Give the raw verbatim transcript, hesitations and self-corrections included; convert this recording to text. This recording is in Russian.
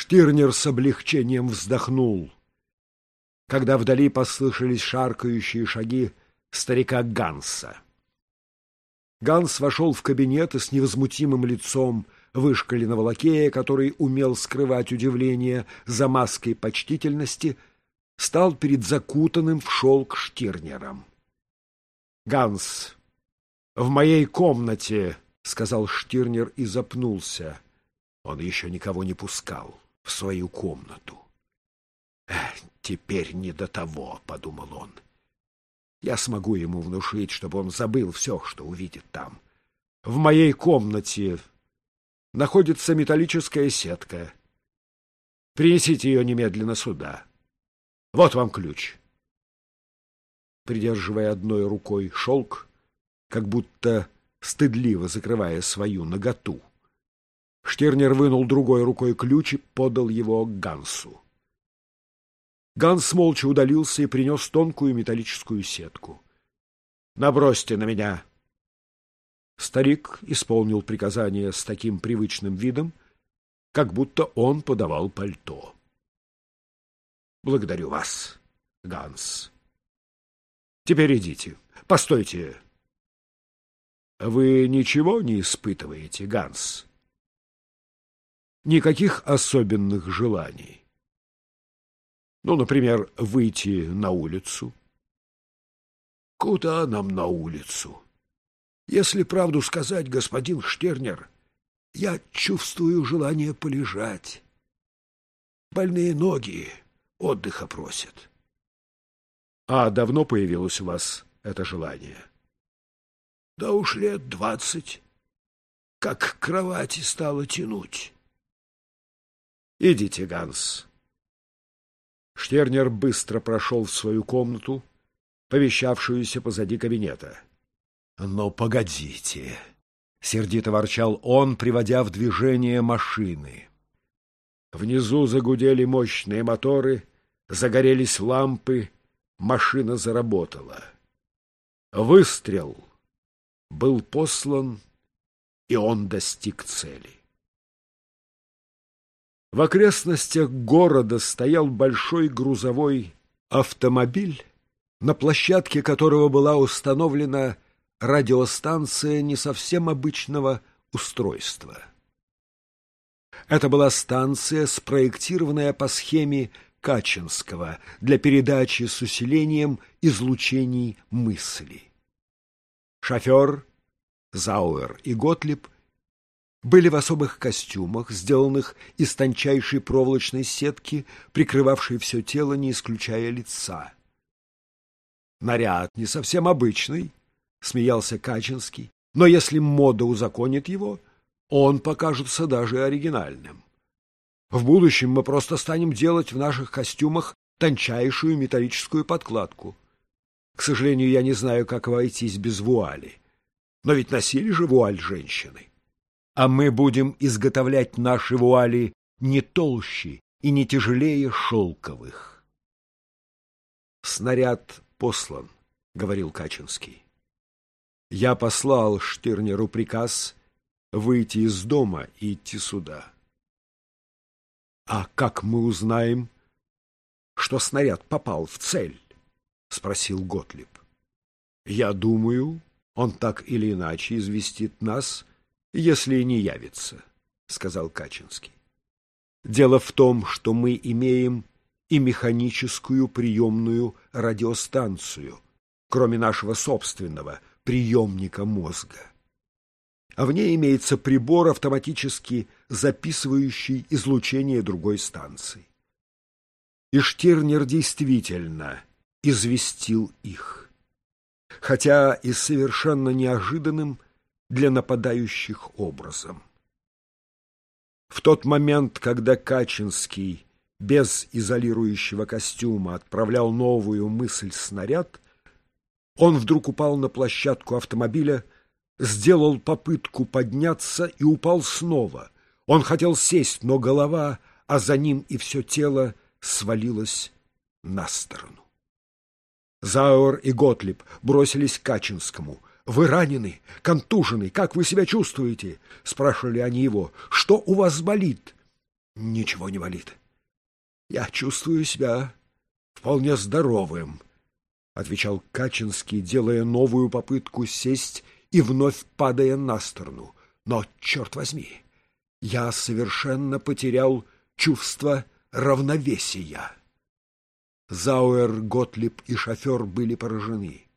Штирнер с облегчением вздохнул, когда вдали послышались шаркающие шаги старика Ганса. Ганс вошел в кабинет и с невозмутимым лицом вышкаленного лакея, который умел скрывать удивление за маской почтительности, стал перед закутанным в шелк Штирнером. — Ганс, в моей комнате, — сказал Штирнер и запнулся. Он еще никого не пускал в свою комнату. «Теперь не до того», — подумал он. «Я смогу ему внушить, чтобы он забыл все, что увидит там. В моей комнате находится металлическая сетка. Принесите ее немедленно сюда. Вот вам ключ». Придерживая одной рукой шелк, как будто стыдливо закрывая свою наготу, Штирнер вынул другой рукой ключ и подал его Гансу. Ганс молча удалился и принес тонкую металлическую сетку. — Набросьте на меня. Старик исполнил приказание с таким привычным видом, как будто он подавал пальто. — Благодарю вас, Ганс. Теперь идите. Постойте. Вы ничего не испытываете, Ганс? Никаких особенных желаний? Ну, например, выйти на улицу? Куда нам на улицу? Если правду сказать, господин Штирнер, я чувствую желание полежать. Больные ноги отдыха просят. А давно появилось у вас это желание? Да уж лет двадцать, как к кровати стало тянуть. Идите, Ганс. Штирнер быстро прошел в свою комнату, помещавшуюся позади кабинета. — Но погодите, — сердито ворчал он, приводя в движение машины. Внизу загудели мощные моторы, загорелись лампы, машина заработала. Выстрел был послан, и он достиг цели. В окрестностях города стоял большой грузовой автомобиль, на площадке которого была установлена радиостанция не совсем обычного устройства. Это была станция, спроектированная по схеме Качинского для передачи с усилением излучений мысли. Шофер, Зауэр и Готлиб были в особых костюмах, сделанных из тончайшей проволочной сетки, прикрывавшей все тело, не исключая лица. «Наряд не совсем обычный», — смеялся Качинский, «но если мода узаконит его, он покажется даже оригинальным. В будущем мы просто станем делать в наших костюмах тончайшую металлическую подкладку. К сожалению, я не знаю, как обойтись без вуали. Но ведь носили же вуаль женщины. А мы будем изготовлять наши вуали не толще и не тяжелее шелковых». «Снаряд послан», — говорил Качинский. «Я послал Штирнеру приказ выйти из дома и идти сюда». «А как мы узнаем, что снаряд попал в цель?» — спросил Готлиб. «Я думаю, он так или иначе известит нас, если не явится», — сказал Качинский. «Дело в том, что мы имеем и механическую приемную радиостанцию, кроме нашего собственного приемника мозга. А в ней имеется прибор, автоматически записывающий излучение другой станции. И Штирнер действительно известил их, хотя и совершенно неожиданным для нападающих образом. В тот момент, когда Качинский без изолирующего костюма отправлял новую мысль-снаряд, он вдруг упал на площадку автомобиля, сделал попытку подняться и упал снова. Он хотел сесть, но голова, а за ним и все тело свалилось на сторону. Зауэр и Готлиб бросились к Качинскому. «Вы ранены? Контужены? Как вы себя чувствуете?» — спрашивали они его. «Что у вас болит?» Ничего не болит. Я чувствую себя вполне здоровым, — отвечал Качинский, делая новую попытку сесть и вновь падая на сторону. Но, черт возьми, я совершенно потерял чувство равновесия. Зауэр, Готлиб и шофер были поражены.